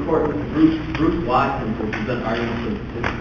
court Bruce Watkins will present arguments for the petition.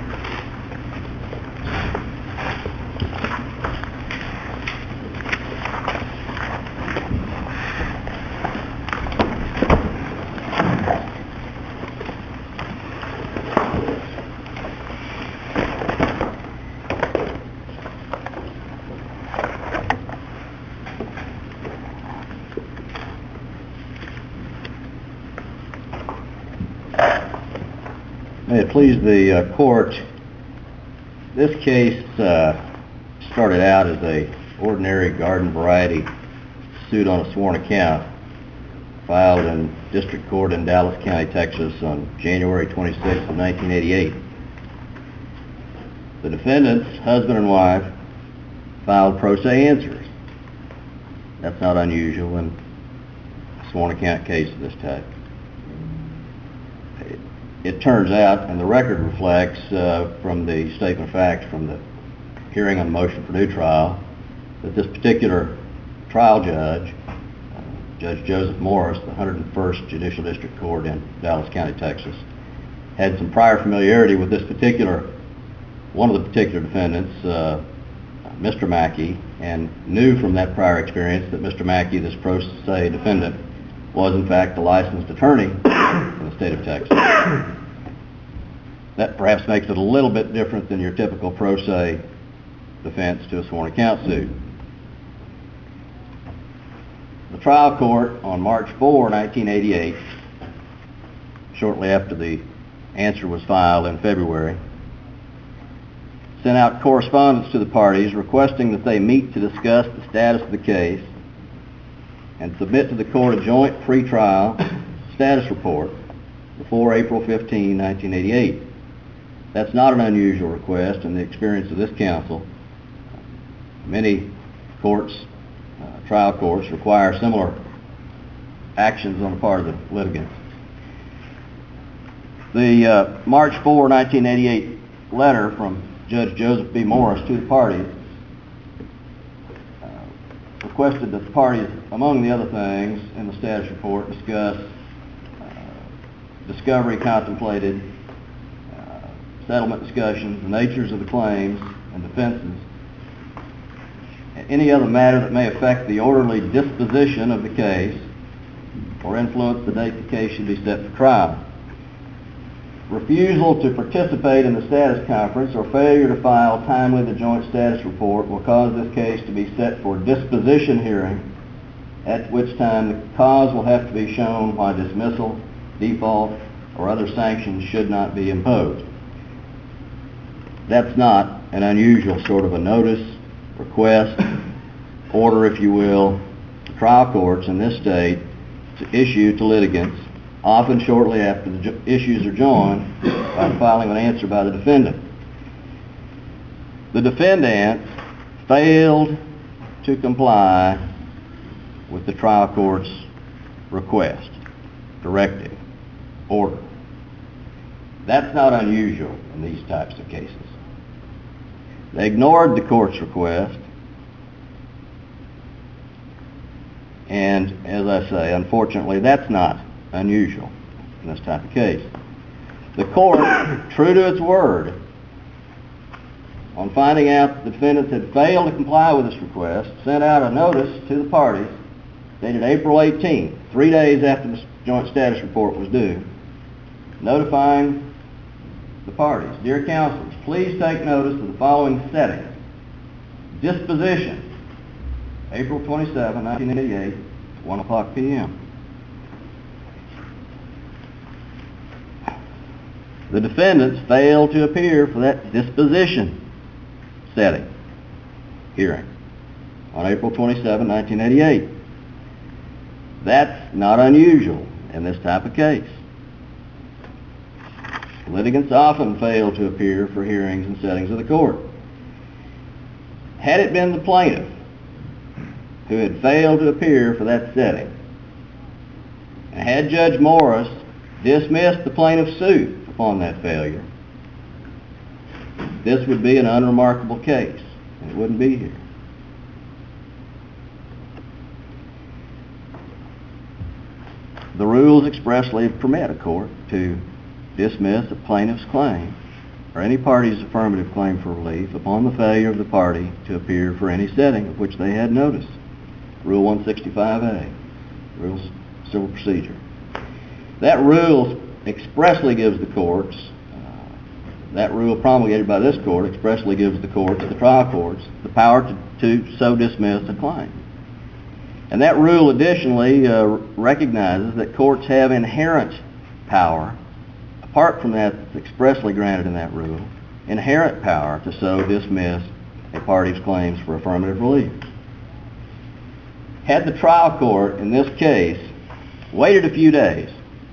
May it please the court, this case started out as a ordinary garden variety suit on a sworn account filed in district court in Dallas County, Texas on January 26th of 1988. The defendants, husband and wife, filed pro se answers. That's not unusual in a sworn account case of this type. It turns out, and the record reflects from the statement of facts from the hearing on the motion for new trial, that this particular trial judge, Judge Joseph Morris, the 101st Judicial District Court in Dallas County, Texas, had some prior familiarity with one of the particular defendants, Mr. Mackey, and knew from that prior experience that Mr. Mackey, this pro se defendant, was in fact a licensed attorney in the state of Texas. That perhaps makes it a little bit different than your typical pro se defense to a sworn account suit. The trial court on March 4, 1988, shortly after the answer was filed in February, sent out correspondence to the parties requesting that they meet to discuss the status of the case and submit to the court a joint pre-trial status report before April 15, 1988. That's not an unusual request in the experience of this counsel. Many courts, trial courts, require similar actions on the part of the litigants. The March 4, 1988 letter from Judge Joseph B. Morris to the parties requested that the parties, among the other things in the status report, discuss discovery contemplated, settlement discussions, the natures of the claims and defenses, any other matter that may affect the orderly disposition of the case or influence the date the case should be set for trial. Refusal to participate in the status conference or failure to file timely the joint status report will cause this case to be set for disposition hearing, at which time the cause will have to be shown why dismissal, default, or other sanctions should not be imposed. That's not an unusual sort of a notice, request, order, if you will, to trial courts in this state to issue to litigants, often shortly after the issues are joined, by the filing of an answer by the defendant. The defendant failed to comply with the trial court's request, directive, order. That's not unusual in these types of cases. They ignored the court's request, and as I say, unfortunately, that's not unusual in this type of case. The court, true to its word, on finding out that the defendants had failed to comply with this request, sent out a notice to the parties dated April 18, 3 days after the joint status report was due, notifying the parties, dear counselors, please take notice of the following settings. Disposition, April 27, 1988, 1 o'clock p.m. The defendants failed to appear for that disposition setting, hearing, on April 27, 1988. That's not unusual in this type of case. Litigants often fail to appear for hearings and settings of the court. Had it been the plaintiff who had failed to appear for that setting, and had Judge Morris dismissed the plaintiff's suit upon that failure, this would be an unremarkable case, and it wouldn't be here. the rules expressly permit a court to dismiss a plaintiff's claim or any party's affirmative claim for relief upon the failure of the party to appear for any setting of which they had notice. Rule 165A, Rules of Civil Procedure. That rule expressly gives the courts, that rule promulgated by this court expressly gives the courts, the trial courts, the power to so dismiss a claim. And that rule additionally recognizes that courts have inherent power, apart from that expressly granted in that rule, inherent power to so dismiss a party's claims for affirmative relief. Had the trial court in this case waited a few days,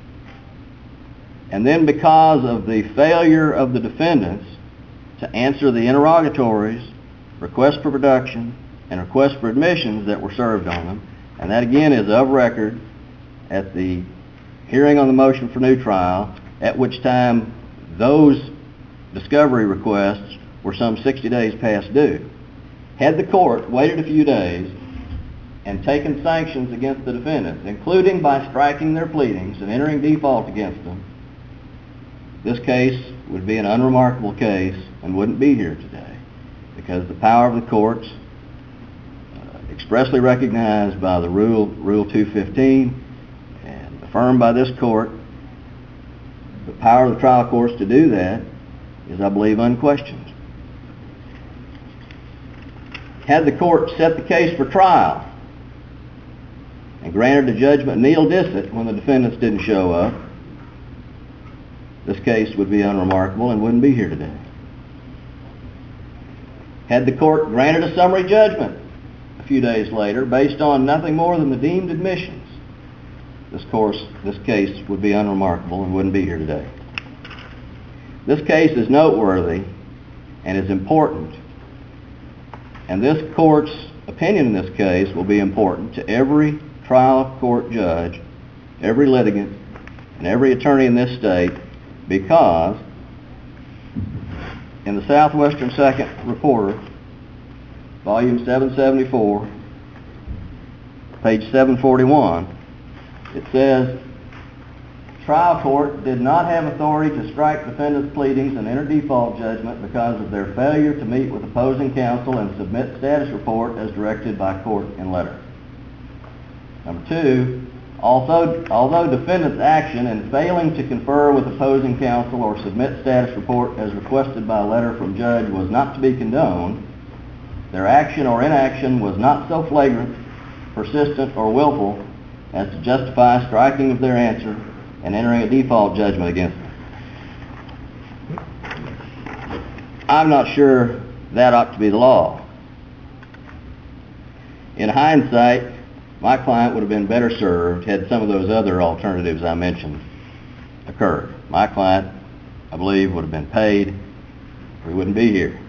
and then because of the failure of the defendants to answer the interrogatories, requests for production, and requests for admissions that were served on them, and that again is of record at the hearing on the motion for new trial, at which time those discovery requests were some 60 days past due. Had the court waited a few days and taken sanctions against the defendants, including by striking their pleadings and entering default against them, this case would be an unremarkable case and wouldn't be here today, because the power of the courts, expressly recognized by the Rule 215 and affirmed by this court, the power of the trial courts to do that is, I believe, unquestioned. Had the court set the case for trial and granted a judgment nil dicet when the defendants didn't show up, this case would be unremarkable and wouldn't be here today. Had the court granted a summary judgment a few days later based on nothing more than the deemed admissions, this case would be unremarkable and wouldn't be here today. This case is noteworthy and is important, and this court's opinion in this case will be important to every trial court judge, every litigant, and every attorney in this state, because in the Southwestern Second Reporter, volume 774, page 741, it says, trial court did not have authority to strike defendants' pleadings and enter default judgment because of their failure to meet with opposing counsel and submit status report as directed by court in letter. Number two, although defendants' action in failing to confer with opposing counsel or submit status report as requested by letter from judge was not to be condoned, their action or inaction was not so flagrant, persistent, or willful as to justify striking of their answer and entering a default judgment against them. I'm not sure that ought to be the law. In hindsight, my client would have been better served had some of those other alternatives I mentioned occurred. My client, I believe, would have been paid, or he wouldn't be here.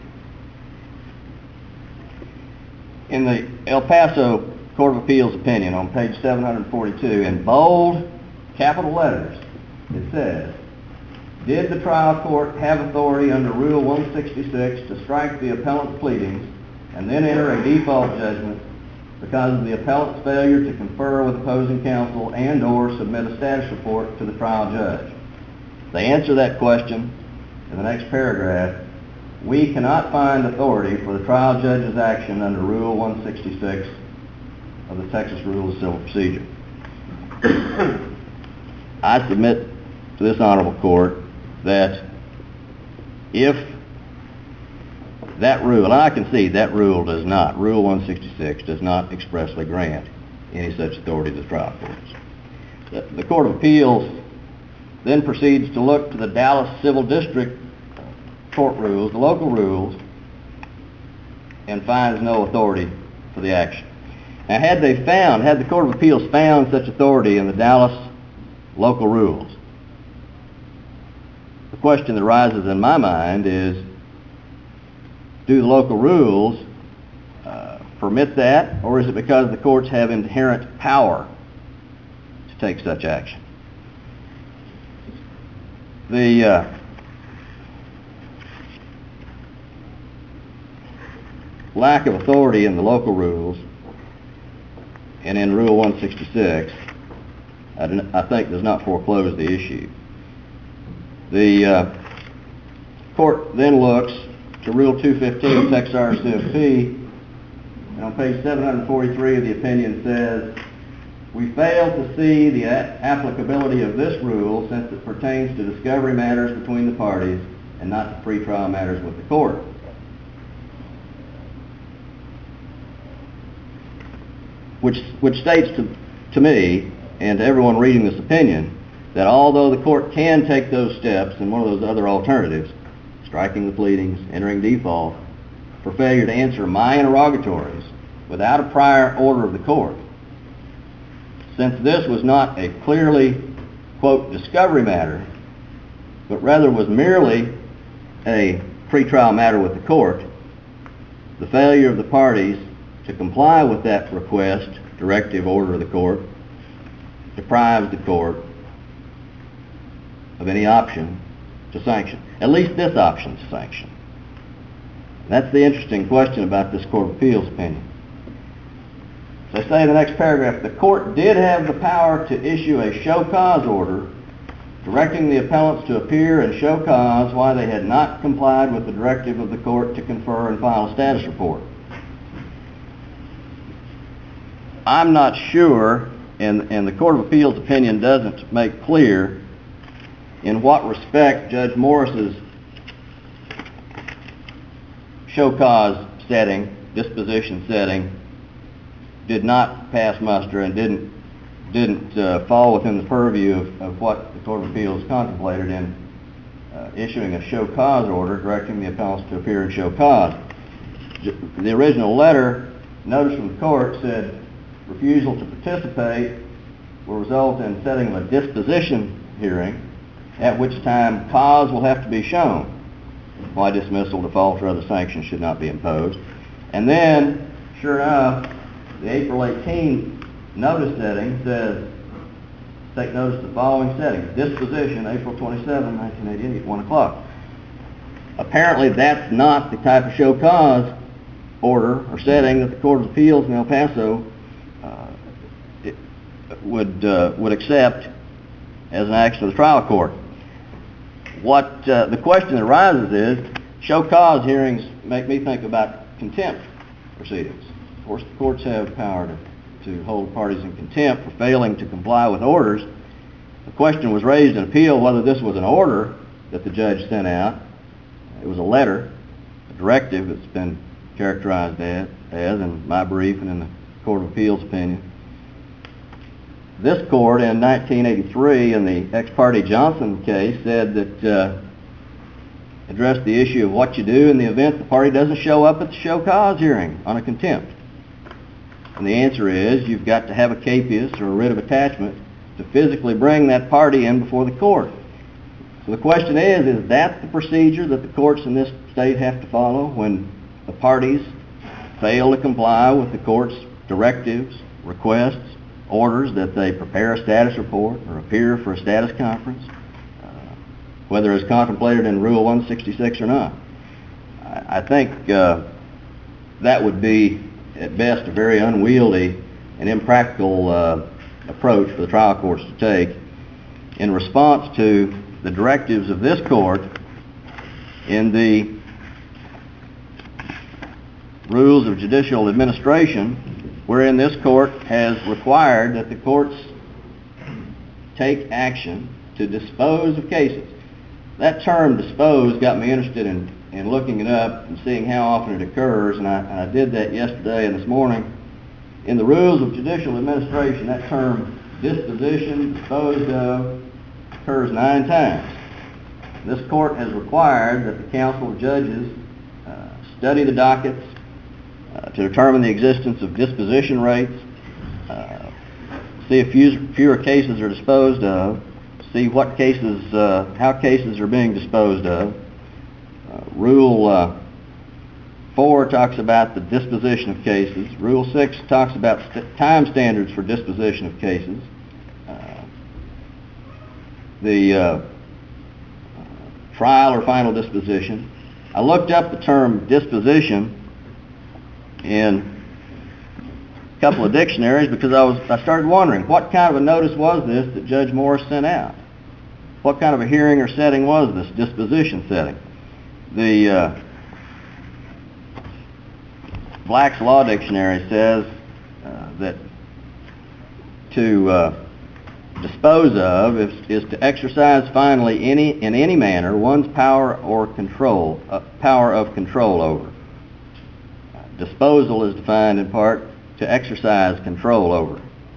In the El Paso Court of Appeals opinion on page 742, in bold capital letters, it says, did the trial court have authority under Rule 166 to strike the appellant's pleadings and then enter a default judgment because of the appellant's failure to confer with opposing counsel and or submit a status report to the trial judge? They answer that question in the next paragraph. We cannot find authority for the trial judge's action under Rule 166 of the Texas Rules of Civil Procedure. I submit to this honorable court that if that rule, and I concede that rule does not, Rule 166 does not expressly grant any such authority to the trial courts. The Court of Appeals then proceeds to look to the Dallas Civil District Court rules, the local rules, and finds no authority for the action. Now, had the Court of Appeals found such authority in the Dallas local rules, the question that rises in my mind is, do the local rules permit that, or is it because the courts have inherent power to take such action? The lack of authority in the local rules and in Rule 166 I think does not foreclose the issue. The court then looks to Rule 215 Texas RCMP, and on page 743 of the opinion says, "We fail to see the applicability of this rule since it pertains to discovery matters between the parties and not to pretrial matters with the court." Which states to me and to everyone reading this opinion that although the court can take those steps and one of those other alternatives, striking the pleadings, entering default, for failure to answer my interrogatories without a prior order of the court, since this was not a clearly, quote, discovery matter, but rather was merely a pretrial matter with the court, the failure of the parties to comply with that request, directive, order of the court, deprives the court of any option to sanction, at least this option to sanction. That's the interesting question about this Court of Appeals opinion. So I say in the next paragraph, the court did have the power to issue a show cause order directing the appellants to appear and show cause why they had not complied with the directive of the court to confer and file a status report. I'm not sure, and the Court of Appeals opinion doesn't make clear in what respect Judge Morris's show cause setting, disposition setting, did not pass muster and didn't fall within the purview of what the Court of Appeals contemplated in issuing a show cause order directing the appellants to appear and show cause. The original letter, notice from the court, said refusal to participate will result in setting of a disposition hearing, at which time cause will have to be shown why dismissal, default, or other sanctions should not be imposed. And then, sure enough, the April 18 notice setting says, take notice of the following setting: disposition, April 27, 1988, 1 o'clock. Apparently that's not the type of show cause order or setting that the Court of Appeals in El Paso would accept as an action of the trial court. What the question that arises is, show cause hearings make me think about contempt proceedings. Of course, the courts have power to hold parties in contempt for failing to comply with orders. The question was raised in appeal whether this was an order that the judge sent out. It was a letter, a directive that's been characterized as in my brief and in the Court of Appeals opinion. This court in 1983 in the ex parte Johnson case said that addressed the issue of what you do in the event the party doesn't show up at the show cause hearing on a contempt. And the answer is you've got to have a capias or a writ of attachment to physically bring that party in before the court. So the question is that the procedure that the courts in this state have to follow when the parties fail to comply with the court's directives, requests, orders that they prepare a status report or appear for a status conference, whether it's contemplated in Rule 166 or not? I think that would be, at best, a very unwieldy and impractical approach for the trial courts to take in response to the directives of this court in the Rules of Judicial Administration, wherein this court has required that the courts take action to dispose of cases. That term, dispose, got me interested in looking it up and seeing how often it occurs, and I did that yesterday and this morning. In the Rules of Judicial Administration, that term, disposition, disposed of, occurs 9 times. This court has required that the council of judges study the dockets to determine the existence of disposition rates, see if fewer cases are disposed of, see what cases, how cases are being disposed of. Rule 4 talks about the disposition of cases. Rule 6 talks about time standards for disposition of cases. The trial or final disposition. I looked up the term disposition in couple of dictionaries because I started wondering what kind of a notice was this that Judge Morris sent out? What kind of a hearing or setting was this disposition setting? The Black's Law Dictionary says that to dispose of is to exercise finally in any manner one's power of control over. Disposal is defined in part to exercise control over.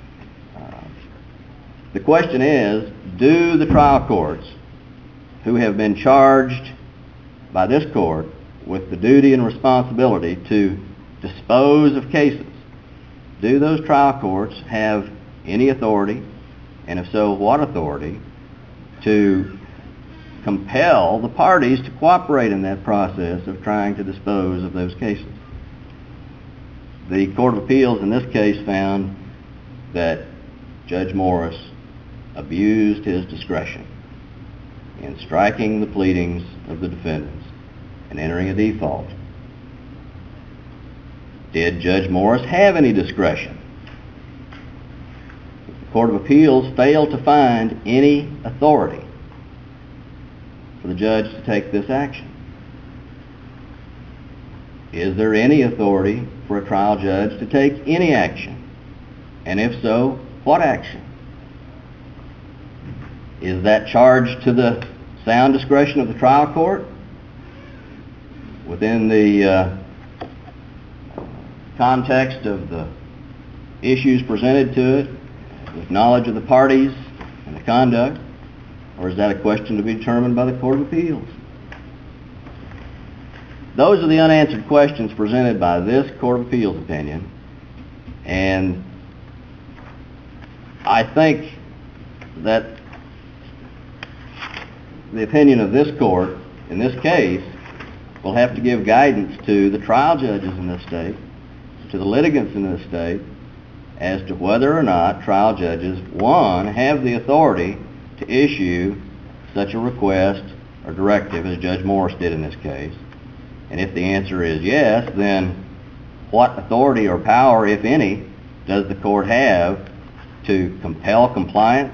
The question is, do the trial courts who have been charged by this court with the duty and responsibility to dispose of cases, do those trial courts have any authority, and if so, what authority, to compel the parties to cooperate in that process of trying to dispose of those cases? The Court of Appeals in this case found that Judge Morris abused his discretion in striking the pleadings of the defendants and entering a default. Did Judge Morris have any discretion? The Court of Appeals failed to find any authority for the judge to take this action. Is there any authority for a trial judge to take any action? And if so, what action? Is that charged to the sound discretion of the trial court within the context of the issues presented to it, with knowledge of the parties and the conduct, or is that a question to be determined by the Court of Appeals? Those are the unanswered questions presented by this Court of Appeals opinion, and I think that the opinion of this court in this case will have to give guidance to the trial judges in this state, to the litigants in this state, as to whether or not trial judges, one, have the authority to issue such a request or directive as Judge Morris did in this case. And if the answer is yes, then what authority or power, if any, does the court have to compel compliance,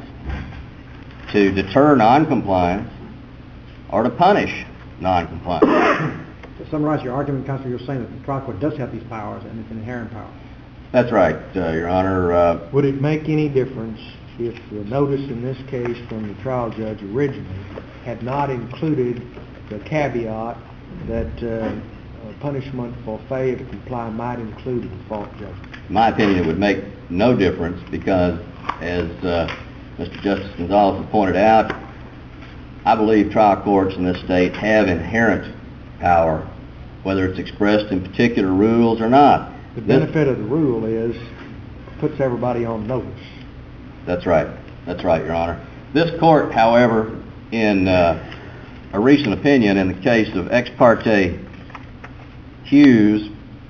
to deter noncompliance, or to punish noncompliance? To summarize your argument, Counselor, you're saying that the trial court does have these powers and it's an inherent power. That's right, Your Honor. Would it make any difference if the notice in this case from the trial judge originally had not included the caveat that punishment for failure to comply might include a default judgment? In my opinion, it would make no difference because, as Mr. Justice Gonzalez has pointed out, I believe trial courts in this state have inherent power, whether it's expressed in particular rules or not. The benefit of the rule is it puts everybody on notice. That's right. That's right, Your Honor. This court, however, in a recent opinion in the case of Ex parte Hughes,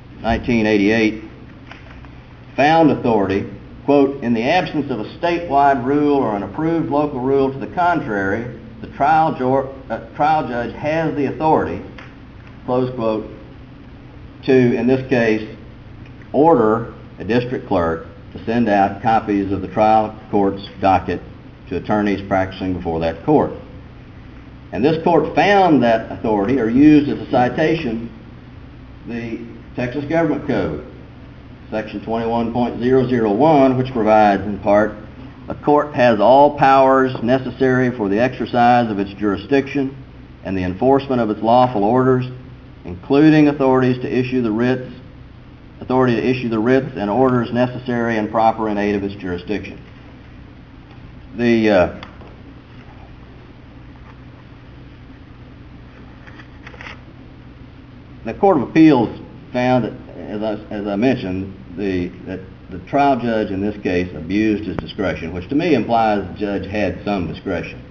1988, found authority, quote, in the absence of a statewide rule or an approved local rule to the contrary, the trial judge has the authority, close quote, to, in this case, order a district clerk to send out copies of the trial court's docket to attorneys practicing before that court. And this court found that authority, or used as a citation, the Texas Government Code, Section 21.001, which provides, in part, a court has all powers necessary for the exercise of its jurisdiction and the enforcement of its lawful orders, including authority to issue the writs and orders necessary and proper in aid of its jurisdiction. The Court of Appeals found that, as I mentioned, that the trial judge in this case abused his discretion, which to me implies the judge had some discretion.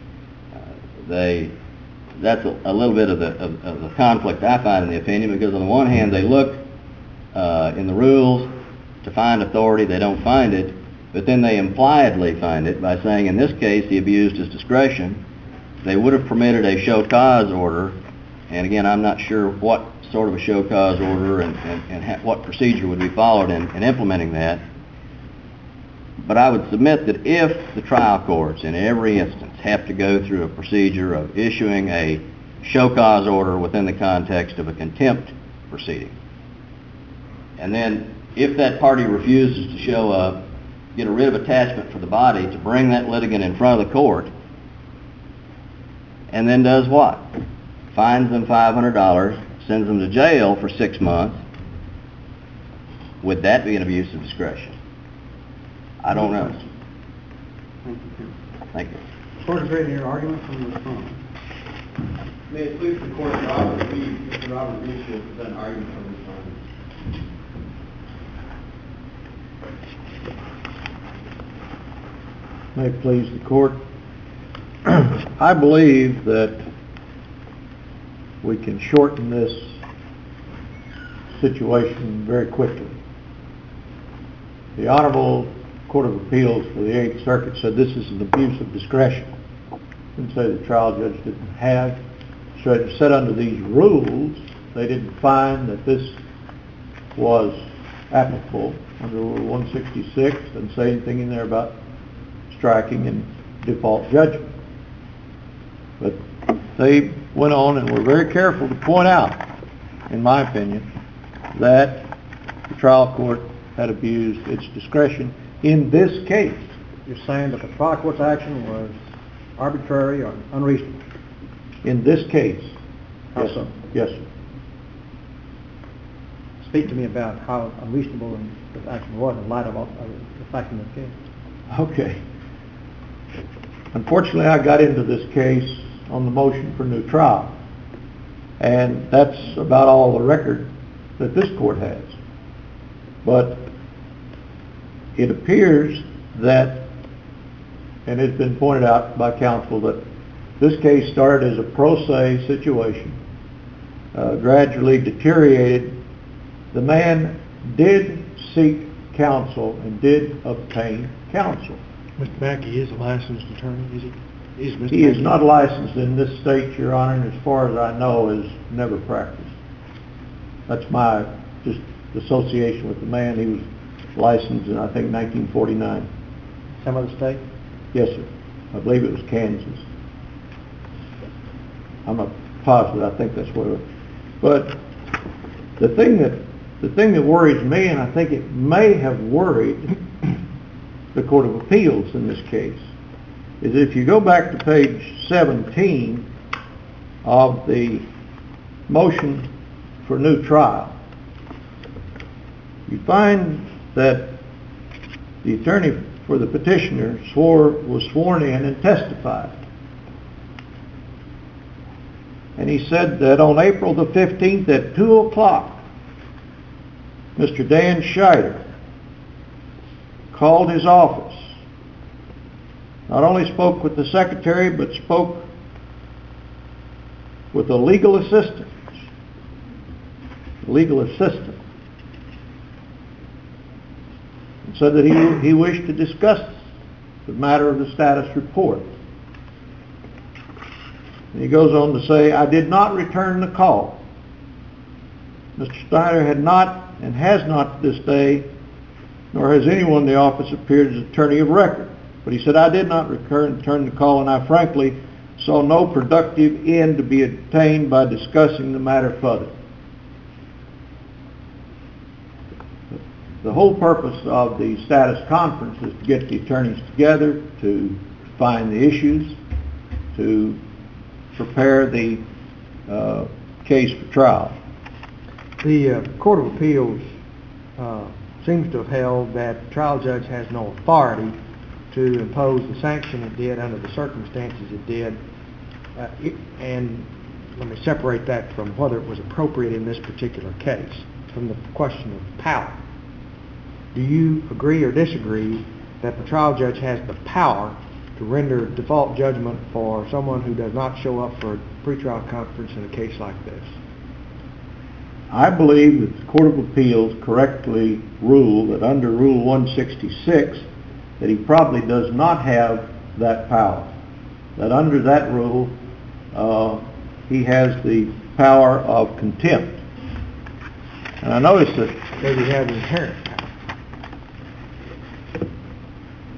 That's a little bit of the conflict I find in the opinion, because on the one hand they look in the rules to find authority, they don't find it, but then they impliedly find it by saying in this case he abused his discretion. They would have permitted a show cause order, and again I'm not sure what sort of a show cause order and what procedure would be followed in implementing that, But I would submit that if the trial courts in every instance have to go through a procedure of issuing a show cause order within the context of a contempt proceeding, and then if that party refuses to show up, get a writ of attachment for the body to bring that litigant in front of the court, and then does what? Fines them $500, sends them to jail for 6 months, would that be an abuse of discretion? I don't know. Thank you. Court is ready to hear argument from the respondent. May it please the court, Robert Reed, Mr. Robert Reed will present argument from the respondent. May it please the court. I believe that we can shorten this situation very quickly. The Honorable Court of Appeals for the 8th Circuit said this is an abuse of discretion. Didn't say the trial judge didn't have. So it said under these rules, they didn't find that this was applicable under Rule 166. Didn't say anything in there about striking and default judgment. But they went on and were very careful to point out, in my opinion, that the trial court had abused its discretion in this case. You're saying that the trial court's action was arbitrary or unreasonable? In this case. How Yes, so? Yes, sir. Speak to me about how unreasonable the action was in light of the facts in this case. Okay. Unfortunately, I got into this case on the motion for new trial. And that's about all the record that this court has. But it appears that, and it's been pointed out by counsel, that this case started as a pro se situation, gradually deteriorated. The man did seek counsel and did obtain counsel. Mr. Mackey is a licensed attorney, is he? He is not licensed in this state, Your Honor, and as far as I know, has never practiced. That's my just association with the man. He was licensed in, I think, 1949. Some other state? Yes, sir. I believe it was Kansas. I'm not positive. I think that's what it was. But the thing that worries me, and I think it may have worried the Court of Appeals in this case, is if you go back to page 17 of the motion for new trial, you find that the attorney for the petitioner was sworn in and testified. And he said that on April the 15th at 2 o'clock, Mr. Dan Scheider called his office. Not only spoke with the secretary, but spoke with a legal assistant. And said that he wished to discuss the matter of the status report. And he goes on to say, I did not return the call. Mr. Schneider had not and has not to this day, nor has anyone in the office appeared as attorney of record. But he said, I did not return the call, and I frankly saw no productive end to be obtained by discussing the matter further. The whole purpose of the status conference is to get the attorneys together, to find the issues, to prepare the case for trial. The Court of Appeals seems to have held that the trial judge has no authority to impose the sanction it did under the circumstances it did. And let me separate that from whether it was appropriate in this particular case, from the question of power. Do you agree or disagree that the trial judge has the power to render default judgment for someone who does not show up for a pretrial conference in a case like this? I believe that the Court of Appeals correctly ruled that under Rule 166 that he probably does not have that power. That under that rule he has the power of contempt. And I noticed that... Does he have inherent power?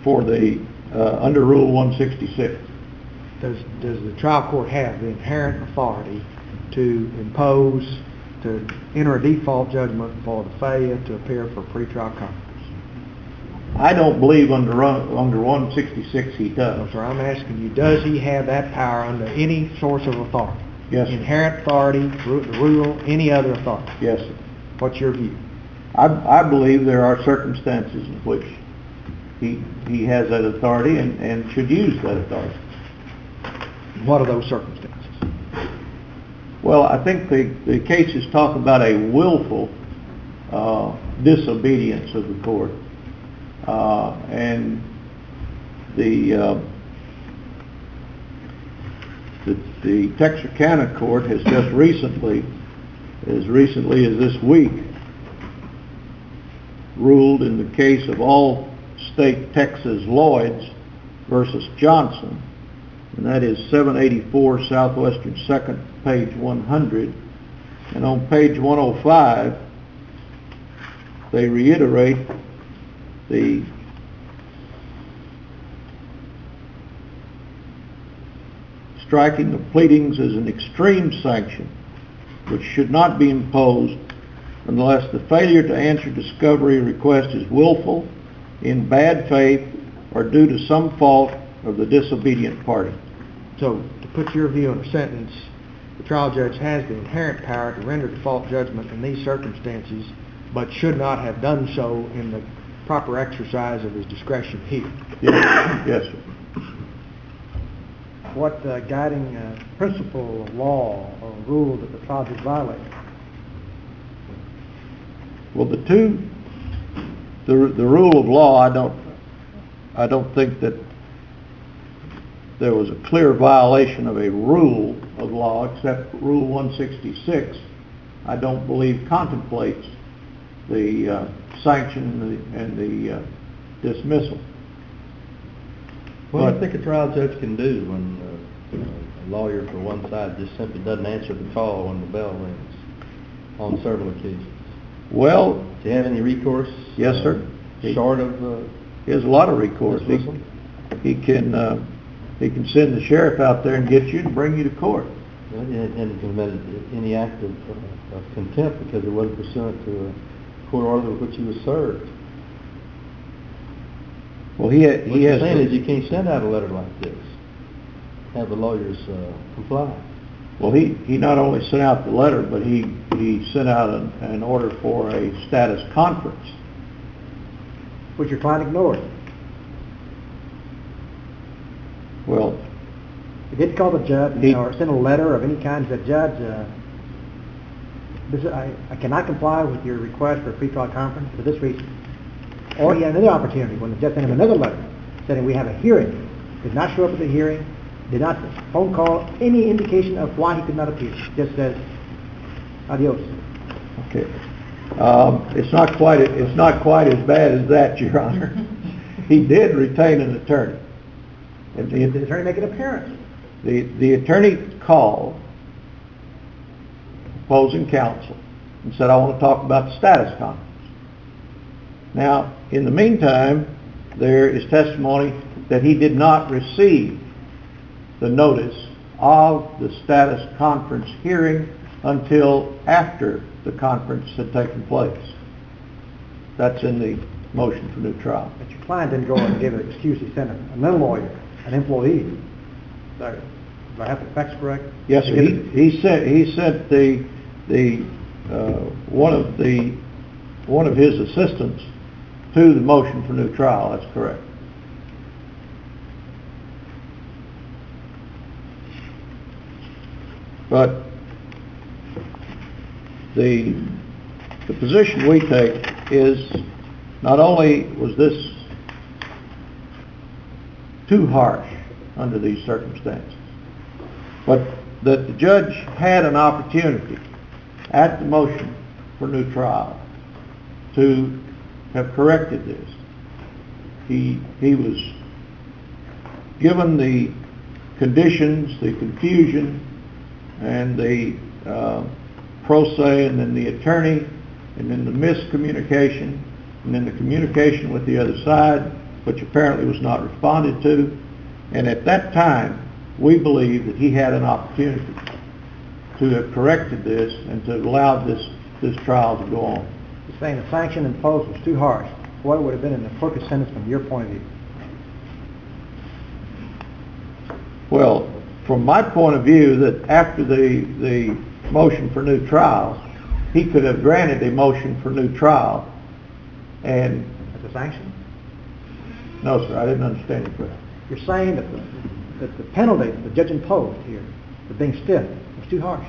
for the, under Rule 166. Does the trial court have the inherent authority to impose, to enter a default judgment for the failure to appear for pretrial conference? I don't believe under 166 he No, does. sir, I'm asking you, does he have that power under any source of authority? Yes, sir. Inherent authority, the rule, any other authority? Yes, sir. What's your view? I believe there are circumstances in which he has that authority and should use that authority. What are those circumstances? Well, I think the cases talk about a willful disobedience of the court, and the Texarkana court has just recently, as recently as this week, ruled in the case of All-State Texas Lloyds versus Johnson, and that is 784 Southwestern 2nd, page 100. And on page 105, they reiterate the striking of pleadings as an extreme sanction which should not be imposed unless the failure to answer discovery request is willful, in bad faith, or due to some fault of the disobedient party. So, to put your view in a sentence, the trial judge has the inherent power to render default judgment in these circumstances, but should not have done so in the proper exercise of his discretion here. Yes, yes, sir. What guiding principle, law, or rule that the trial judge violated? Well, the rule of law, I don't think that there was a clear violation of a rule of law, except Rule 166, I don't believe contemplates the sanction and the dismissal. What do you think a trial judge can do when a lawyer for one side just simply doesn't answer the call when the bell rings on several occasions? Well, do you have any recourse? Yes, sir. Short of he has a lot of recourse. dismissal? He can send the sheriff out there and get you and bring you to court. And committed any act of contempt because it wasn't pursuant to a court order with which he was served. Well, he What you're has. saying is you can't send out a letter like this. Have the lawyers comply. Well, he not only sent out the letter, but he sent out an order for a status conference, Which your client ignored. Well, He did call the judge or send a letter of any kind to the judge. I cannot comply with your request for a pretrial conference for this reason. Or he had another opportunity when the judge sent him another letter saying we have a hearing. Did not show up at the hearing. Did not phone call any indication of why he could not appear. Just says adios. okay. It's not quite as bad as that, Your Honor. He did retain an attorney. And Did the attorney make an appearance? The attorney called opposing counsel and said, I want to talk about the status conference. Now, in the meantime, there is testimony that he did not receive the notice of the status conference hearing until after the conference had taken place. That's in the motion for new trial. But your client didn't go and give an excuse. He sent another lawyer, an employee. Do I have the facts correct? Yes, sir. He sent one of his assistants to the motion for new trial. That's correct. But the position we take is not only was this too harsh under these circumstances, but that the judge had an opportunity at the motion for new trial to have corrected this. He was given the conditions, the confusion, and the pro se, and then the attorney, and then the miscommunication, and then the communication with the other side, which apparently was not responded to. And at that time, we believed that he had an opportunity to have corrected this and to have allowed this trial to go on. You're saying the sanction imposed was too harsh. What would have been an appropriate sentence from your point of view? Well, from my point of view, that after the motion for new trial, he could have granted a motion for new trial. And As a sanction? no, sir, I didn't understand you correctly. You're saying that the penalty that the judge imposed here for being stiff was too harsh.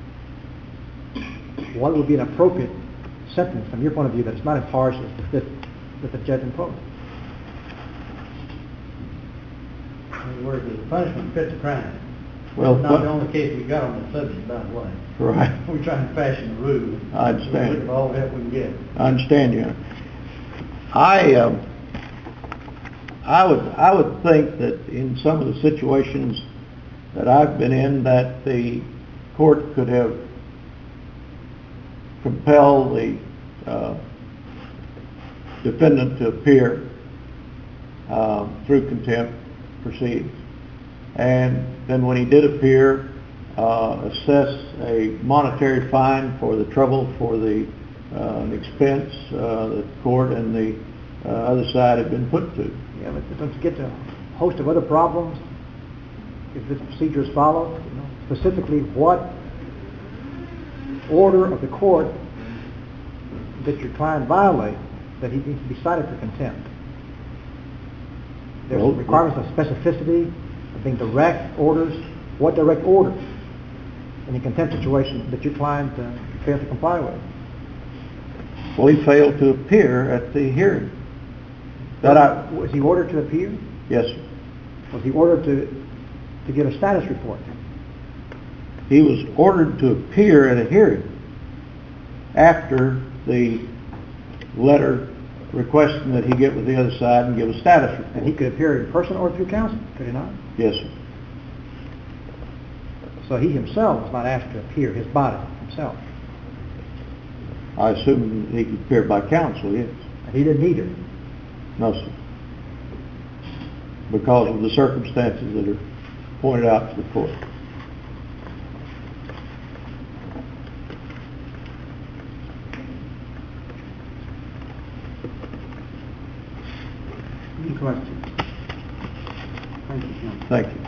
What would be an appropriate sentence from your point of view that is not as harsh as that the judge imposed? In other words, the punishment fit the crime. Well, It's not the only case we got on the subject, by the way. Right. We're trying to fashion a rule. I understand. With all the help we can get. I understand you. I would think that in some of the situations that I've been in, that the court could have compelled the defendant to appear through contempt proceedings. And then when he did appear, assess a monetary fine for the trouble, for the expense that the court and the other side had been put to. Yeah, but don't you get to a host of other problems if this procedure is followed? You know, specifically, what order of the court that your client violates that he needs to be cited for contempt? There's Well, requirements of specificity, of being direct orders. What direct orders in a contempt situation that your client failed to comply with? Well, he failed to appear at the hearing. Was he ordered to appear? Yes, sir. Was he ordered to give a status report? He was ordered to appear at a hearing after the letter requesting that he get with the other side and give a status report. And he could appear in person or through counsel, could he not? Yes, sir. So he himself was not asked to appear, his body himself. I assume he could appear by counsel, yes. And he didn't either. No, sir. Because of the circumstances that are pointed out to the court. Any questions? Thank you, counsel. Thank you.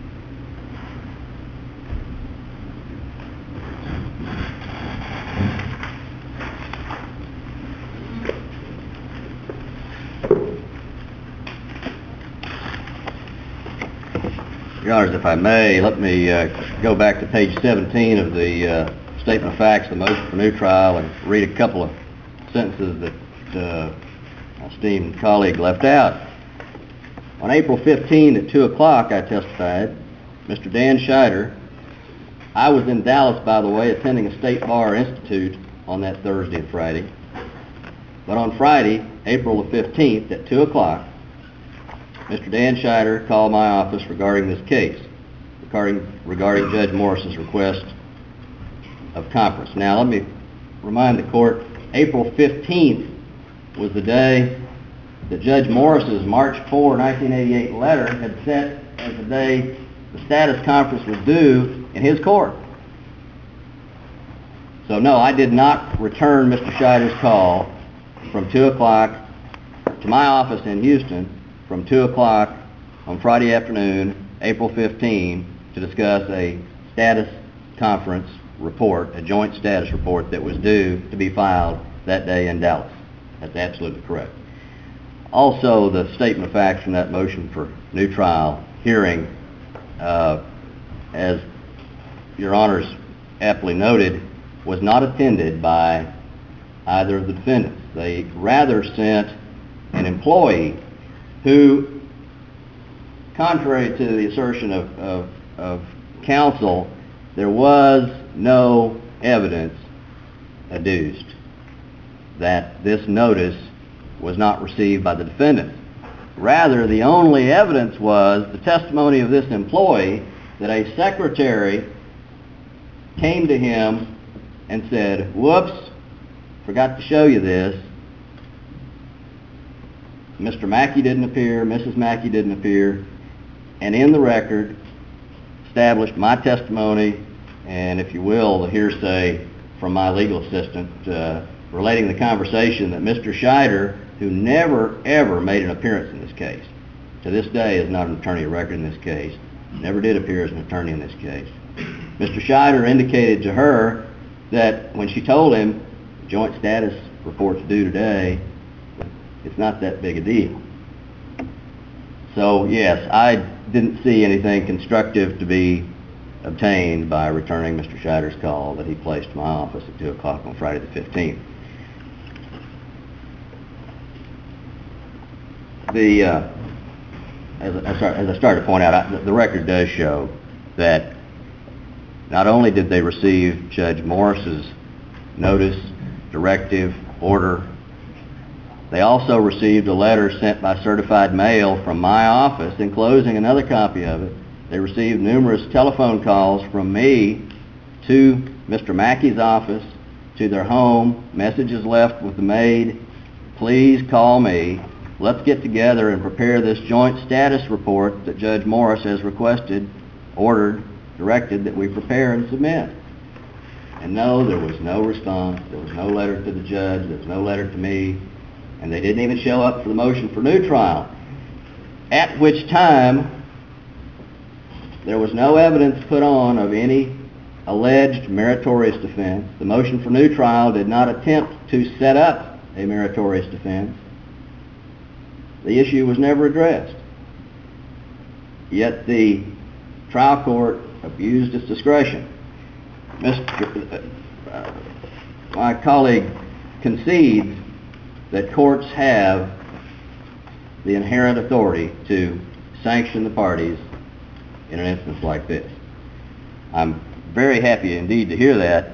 Your Honors, if I may, let me go back to page 17 of the Statement of Facts, the motion for new trial, and read a couple of sentences that my esteemed colleague left out. On April 15 at 2 o'clock, I testified, Mr. Dan Scheider, I was in Dallas, by the way, attending a State Bar Institute on that Thursday and Friday. But on Friday, April the 15th at 2 o'clock, Mr. Dan Scheider called my office regarding this case, regarding Judge Morris's request of conference. Now, let me remind the court, April 15th was the day that Judge Morris's March 4, 1988 letter had set as the day the status conference was due in his court. So no, I did not return Mr. Scheider's call from 2 o'clock to my office in Houston from 2 o'clock on Friday afternoon, April 15, to discuss a status conference report, a joint status report that was due to be filed that day in Dallas. That's absolutely correct. Also, the Statement of Facts from that motion for new trial hearing, as Your Honors aptly noted, was not attended by either of the defendants. They rather sent an employee who, contrary to the assertion of counsel, there was no evidence adduced that this notice was not received by the defendants. Rather, the only evidence was the testimony of this employee that a secretary came to him and said, "Whoops, forgot to show you this." Mr. Mackey didn't appear, Mrs. Mackey didn't appear, and in the record established my testimony and, if you will, the hearsay from my legal assistant relating the conversation that Mr. Scheider, who never ever made an appearance in this case, to this day is not an attorney of record in this case, never did appear as an attorney in this case. Mr. Scheider indicated to her that when she told him joint status report's due today, it's not that big a deal. So yes, I didn't see anything constructive to be obtained by returning Mr. Scheider's call that he placed in my office at 2 o'clock on Friday the 15th. As I started to point out, the record does show that not only did they receive Judge Morris's notice, directive, order, they also received a letter sent by certified mail from my office enclosing another copy of it. They received numerous telephone calls from me to Mr. Mackey's office, to their home, messages left with the maid, please call me, let's get together and prepare this joint status report that Judge Morris has requested, ordered, directed that we prepare and submit. And no, there was no response, there was no letter to the judge, there was no letter to me, and they didn't even show up for the motion for new trial, at which time there was no evidence put on of any alleged meritorious defense. The motion for new trial did not attempt to set up a meritorious defense. The issue was never addressed. Yet the trial court abused its discretion. My colleague concedes that courts have the inherent authority to sanction the parties in an instance like this. I'm very happy indeed to hear that.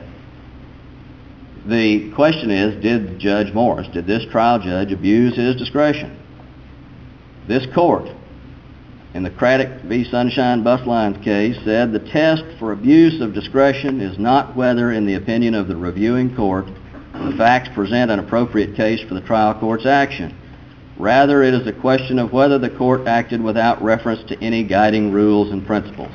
The question is, did Judge Morris, did this trial judge abuse his discretion? This court, in the Craddock v. Sunshine Bus Lines case, said the test for abuse of discretion is not whether, in the opinion of the reviewing court, the facts present an appropriate case for the trial court's action. Rather, it is a question of whether the court acted without reference to any guiding rules and principles.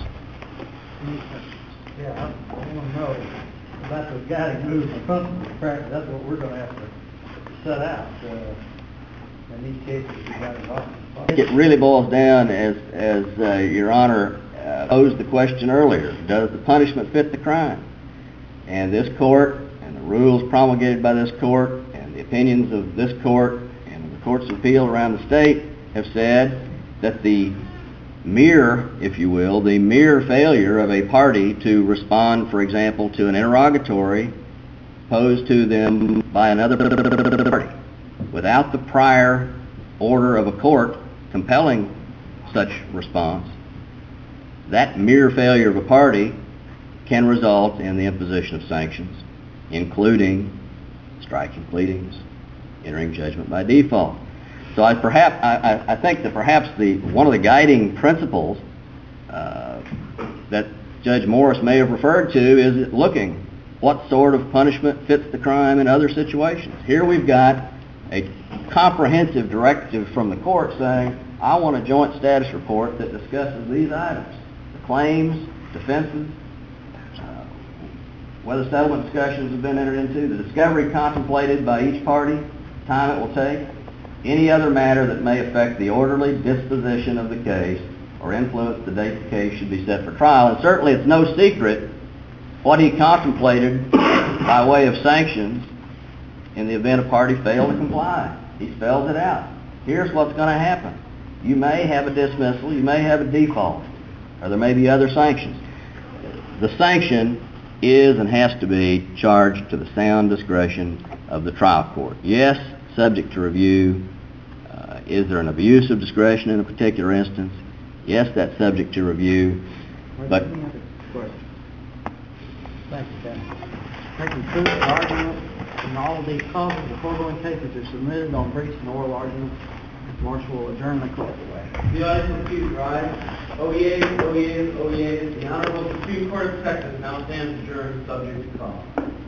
Yeah, I want to know about the guiding rules and principles. Apparently, that's what we're going to have to set out in these cases we got involved. I think it really boils down, as Your Honor posed the question earlier, does the punishment fit the crime? And this court, and the rules promulgated by this court, and the opinions of this court, and the courts of appeal around the state have said that the mere, if you will, the mere failure of a party to respond, for example, to an interrogatory posed to them by another party, without the prior order of a court compelling such response, that mere failure of a party can result in the imposition of sanctions, including striking pleadings, entering judgment by default. So I think that perhaps one of the guiding principles that Judge Morris may have referred to is looking what sort of punishment fits the crime in other situations. Here we've got a comprehensive directive from the court saying, I want a joint status report that discusses these items, the claims, defenses, whether settlement discussions have been entered into, the discovery contemplated by each party, time it will take, any other matter that may affect the orderly disposition of the case or influence the date the case should be set for trial. And certainly it's no secret what he contemplated by way of sanctions in the event a party failed to comply. He spells it out. Here's what's going to happen. You may have a dismissal, you may have a default, or there may be other sanctions. The sanction is and has to be charged to the sound discretion of the trial court. Yes, subject to review. Is there an abuse of discretion in a particular instance? Yes, that's subject to review. But Thank you, Ben. That concludes the argument in all of these causes. The foregoing cases are submitted on briefs and oral arguments. Marshal will adjourn the court. The audience refused, right? Oh yes, oh yes, oh yes. The Honorable Supreme Court of Texas now stands adjourned subject to call.